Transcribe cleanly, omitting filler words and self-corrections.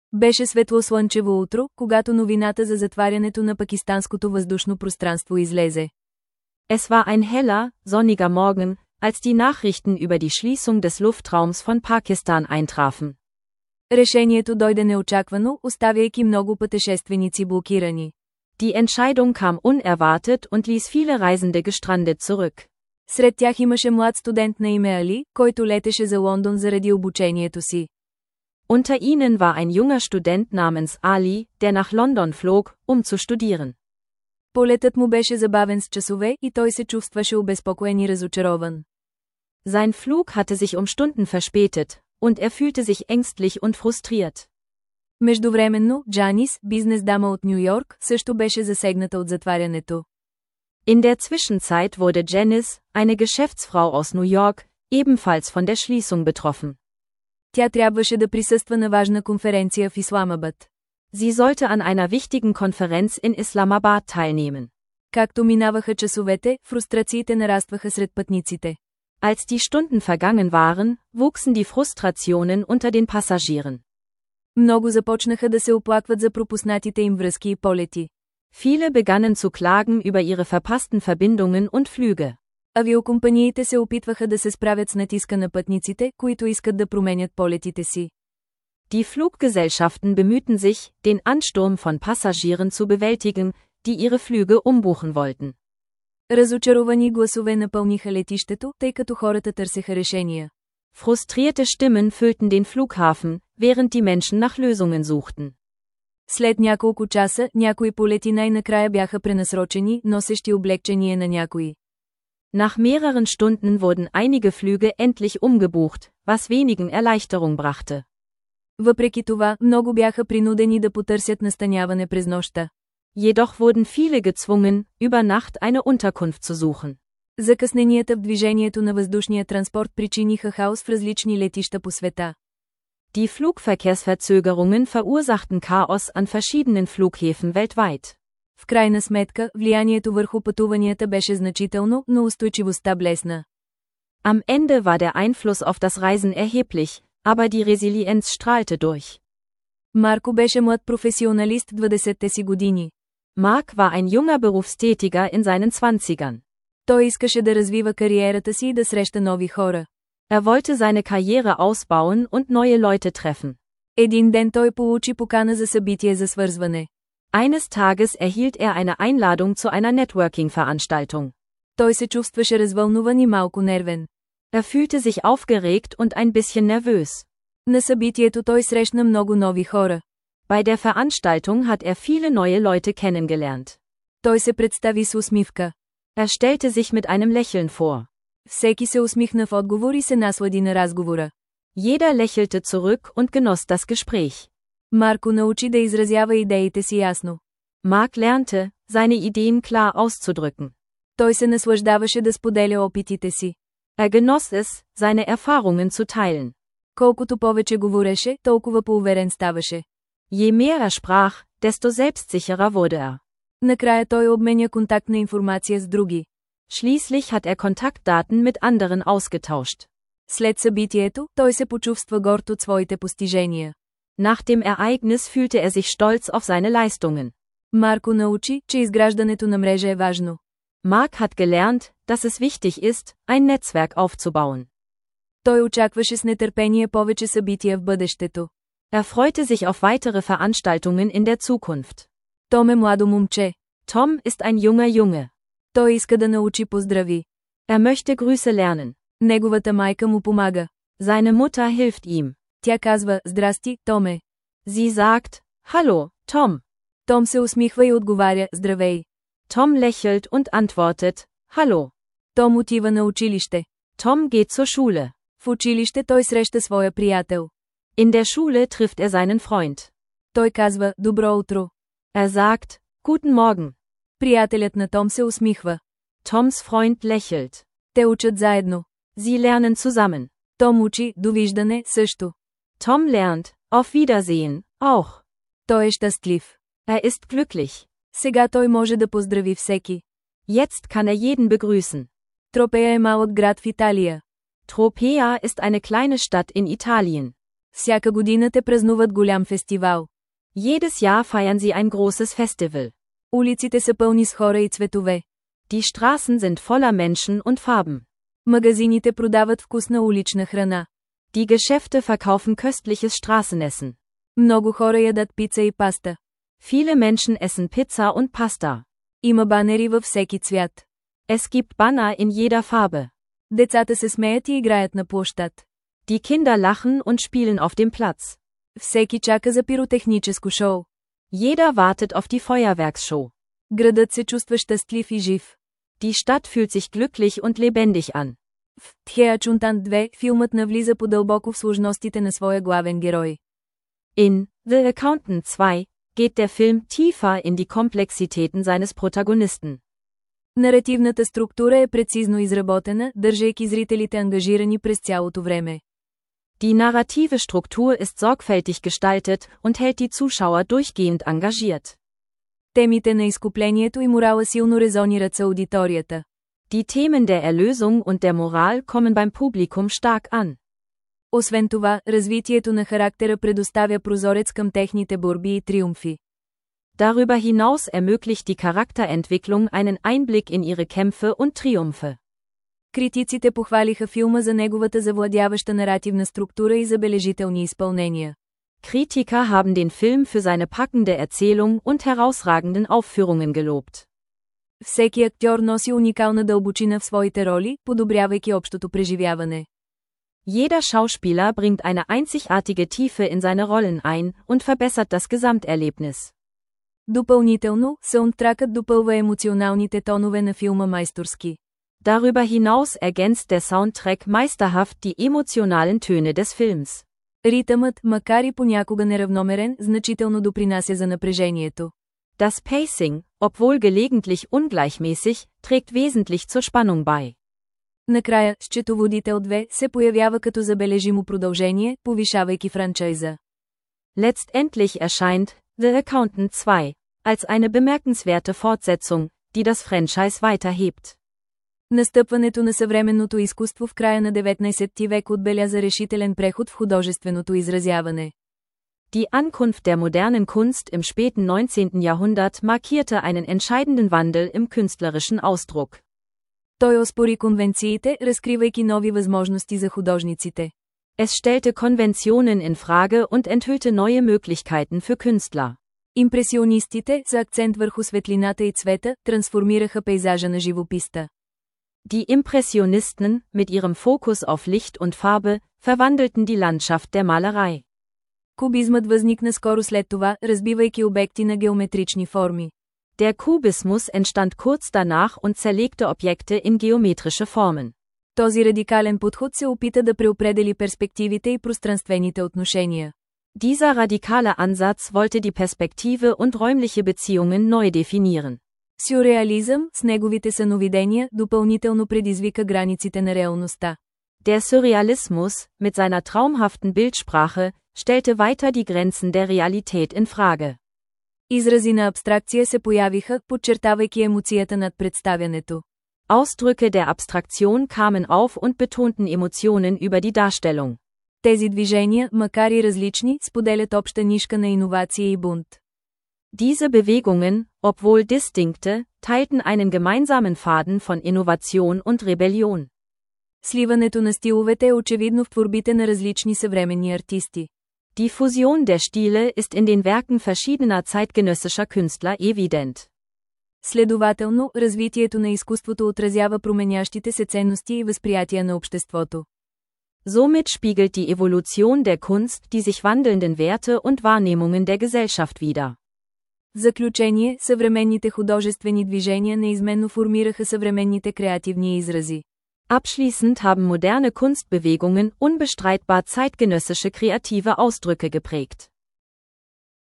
Беше светло слънчево утро, когато новината за затварянето на пакистанското въздушно пространство излезе. Es war ein heller, sonniger Morgen, als die Nachrichten über die Schließung des Luftraums von Pakistan eintrafen. Решението дойде неочаквано, оставяйки много пътешественици блокирани. Die Entscheidung kam unerwartet und ließ viele Reisende gestrandet zurück. Сред тях имаше млад студент на име Али, който летеше за Лондон заради обучението си. Unter ihnen war ein junger Student namens Ali, der nach London flog, zu studieren. Полетът му беше забавен с часове и той се чувстваше обезпокоен и разочарован. Sein Flug hatte sich Stunden verspätet, und er fühlte sich ängstlich und frustriert. Междувременно, Джанис, бизнес дама от Ню Йорк, също беше засегната от затварянето. In der Zwischenzeit wurde Janice, eine Geschäftsfrau aus New York, ebenfalls von der Schließung betroffen. Тя трябваше да присъства на важна конференция в Исламабад. Sie sollte an einer wichtigen Konferenz in Islamabad teilnehmen. Както минаваха часовете, фрустрациите нарастваха сред пътниците. Als die Stunden vergangen waren, wuchsen die Frustrationen unter den Passagieren. Много започнаха да се оплакват за пропуснатите им връзки и полети. Viele begannen zu klagen über ihre verpassten Verbindungen und Flüge. Авиокомпаниите се опитваха да се справят с натиска на пътниците, които искат да променят полетите си. Die Fluggesellschaften bemühten sich, den Ansturm von Passagieren zu bewältigen, die ihre Flüge umbuchen wollten. Разочаровани гласове напълниха летището, тъй като хората търсеха решения. Frustrierte Stimmen füllten den Flughafen, während die Menschen nach Lösungen suchten. След няколко часа, някои полети най-накрая бяха пренасрочени, носещи облегчение на някои. Nach mehreren Stunden wurden einige Flüge endlich umgebucht, was wenigen Erleichterung brachte. Въпреки това, много бяха принудени да потърсят настаняване през нощта. Jedoch wurden viele gezwungen, über Nacht eine Unterkunft zu suchen. Закъсненията в движението на въздушния транспорт причиниха хаос в различни летища по света. Die Flugverkehrsverzögerungen verursachten Chaos an verschiedenen Flughäfen weltweit. В крайна сметка, влиянието върху пътуванията беше значително, но устойчивостта блесна. Am Ende war der Einfluss auf das Reisen erheblich, aber die Resilienz strahlte durch. Марко беше млад професионалист в 20-те си години. Mark war ein junger Berufstätiger in seinen 20ern. Той искаше да развива кариерата си и да среща нови хора. Er wollte seine Karriere ausbauen und neue Leute treffen. Един ден той получи покана за събитие за свързване. Eines Tages erhielt er eine Einladung zu einer Networking-Veranstaltung. Той се чувстваше развълнуван и малко нервен. Er fühlte sich aufgeregt und ein bisschen nervös. На събитието той срещна много нови хора. Bei der Veranstaltung hat er viele neue Leute kennengelernt. Той се представи с усмивка. Er stellte sich mit einem Lächeln vor. Всеки се усмихна в отговор и се наслади на разговора. Jeder lächelte zurück und genoss das Gespräch. Марко научи да изразява идеите си ясно. Mark lernte, seine Ideen klar auszudrücken. Той се наслаждаваше да споделя опитите си. Er genoss es, seine Erfahrungen zu teilen. Колкото повече говореше, толкова по-уверен ставаше. Je mehr er sprach, desto selbstsicherer wurde er. Накрая той обменя контактна информация с други. Schließlich hat er Kontaktdaten mit anderen ausgetauscht. След събитието, той се почувства горд от своите постижения. Nach dem Ereignis fühlte er sich stolz auf seine Leistungen. Марко научи, че изграждането на мрежа е важно. Mark hat gelernt, dass es wichtig ist, ein Netzwerk aufzubauen. Той очакваше с нетърпение повече събития в бъдещето. Er freute sich auf weitere Veranstaltungen in der Zukunft. Том е младо момче. Tom ist ein junger Junge. Той иска да научи поздрави. Er möchte Grüße lernen. Неговата майка му помага. Seine Mutter hilft ihm. Тя казва: "Здрасти, Томе." Sie sagt: "Hallo, Tom." Том се усмихва и отговаря: "Здравей." Tom lächelt und antwortet: "Hallo." Том отива на училище. Tom geht zur Schule. В училище той среща своя приятел. In der Schule trifft er seinen Freund. Той казва: "Добро утро." Er sagt: "Guten Morgen." Приятелят на Том се усмихва. Toms Freund lächelt. Те учат заедно. Sie lernen zusammen. Том учи: "Довиждане" също. Tom lernt: "Auf Wiedersehen" auch. Той е щастлив. Er ist glücklich. Сега той може да поздрави всеки. Jetzt kann er jeden begrüßen. Тропея е малък град в Италия. Tropea ist eine kleine Stadt in Italien. Всяка година те празнуват голям фестивал. Jedes Jahr feiern sie ein großes Festival. Улиците са пълни с хора и цветове. Die Straßen sind voller Menschen und Farben. Магазините продават вкусна улична храна. Die Geschäfte verkaufen köstliches Straßenessen. Много хора ядат пица и паста. Viele Menschen essen Pizza und Pasta. Има банери във всеки цвят. Es gibt Banner in jeder Farbe. Децата се смеят и играят на площад. Die Kinder lachen und spielen auf dem Platz. Всеки чака за пиротехническо шоу. Jeder wartet auf die Feuerwerksshow. Градът се чувства щастлив и жив. Die Stadt fühlt sich glücklich und lebendig an. В Тхеачунтан 2 филмът навлиза по-дълбоко в сложностите на своя главен герой. In The Accountant 2 geht der Film tiefer in die Komplexitäten seines Protagonisten. Наративната структура е прецизно изработена, държейки зрителите ангажирани през цялото време. Die narrative Struktur ist sorgfältig gestaltet und hält die Zuschauer durchgehend engagiert. Темите на изкуплението и морала силно резонират с аудиторията. Die Themen der Erlösung und der Moral kommen beim Publikum stark an. Освен това, развитието на характера предоставя прозорец към техните борби и триумфи. Darüber hinaus ermöglicht die Charakterentwicklung einen Einblick in ihre Kämpfe und Triumphe. Критиците похвалиха филма за неговата завладяваща наративна структура и забележителни изпълнения. Kritiker haben den Film für seine packende Erzählung und herausragenden Aufführungen gelobt. Всеки актьор носи уникална дълбочина в своите роли, подобрявайки общото преживяване. Jeder Schauspieler bringt eine einzigartige Tiefe in seine Rollen ein und verbessert das Gesamterlebnis. Допълнително, саундтракът допълва емоционалните тонове на филма майсторски. Darüber hinaus ergänzt der Soundtrack meisterhaft die emotionalen Töne des Films. Ритъмът, макар и понякога неравномерен, значително допринася за напрежението. Das Pacing, obwohl gelegentlich ungleichmäßig, trägt wesentlich zur Spannung bei. Накрая, Счетоводител 2 се появява като забележимо продължение, повишавайки франчайза. Letztendlich erscheint The Accountant 2 als eine bemerkenswerte Fortsetzung, die das Franchise weiterhebt. Настъпването на съвременното изкуство в края на 19 век отбеляза решителен преход в художественото изразяване. Die Ankunft der modernen Kunst im späten 19. Jahrhundert markierte einen entscheidenden Wandel im künstlerischen Ausdruck. Той оспори конвенциите, разкривайки нови възможности за художниците. Es stellte Konventionen in Frage und enthüllte neue Möglichkeiten für Künstler. Импресионистите, с акцент върху светлината и цвета, трансформираха пейзажа на живописта. Die Impressionisten, mit ihrem Fokus auf Licht und Farbe, verwandelten die Landschaft der Malerei. Кубизмът възникна скоро след това, разбивайки обекти на геометрични форми. Der Kubismus entstand kurz danach und zerlegte Objekte in geometrische Formen. Този радикален подход се опита да преопредели перспективите и пространствените отношения. Dieser radikale Ansatz wollte die Perspektive und räumliche Beziehungen neu definieren. Сюрреализъм, с неговите съновидения, допълнително предизвика границите на реалността. Der Surrealismus, mit seiner traumhaften Bildsprache, stellte weiter die Grenzen der Realität in Frage. Изрази на абстракция се появиха, подчертавайки емоцията над представянето. Ausdrücke der Abstraktion kamen auf und betonten Emotionen über die Darstellung. Тези движения, макар и различни, споделят обща нишка на иновация и бунт. Diese Bewegungen, obwohl distinkte, teilten einen gemeinsamen Faden von Innovation und Rebellion. Сливането на стиловете е очевидно в творбите на различни съвременни артисти. Die Fusion der Stile ist in den Werken verschiedener zeitgenössischer Künstler evident. Следователно, развитието на изкуството отразява променящите се ценности и възприятия на обществото. Somit spiegelt die Evolution der Kunst die sich wandelnden Werte und Wahrnehmungen der Gesellschaft wider. В заключение, съвременните художествени движения неизменно формираха съвременните креативни изрази. Abschließend haben moderne Kunstbewegungen unbestreitbar zeitgenössische kreative Ausdrücke geprägt.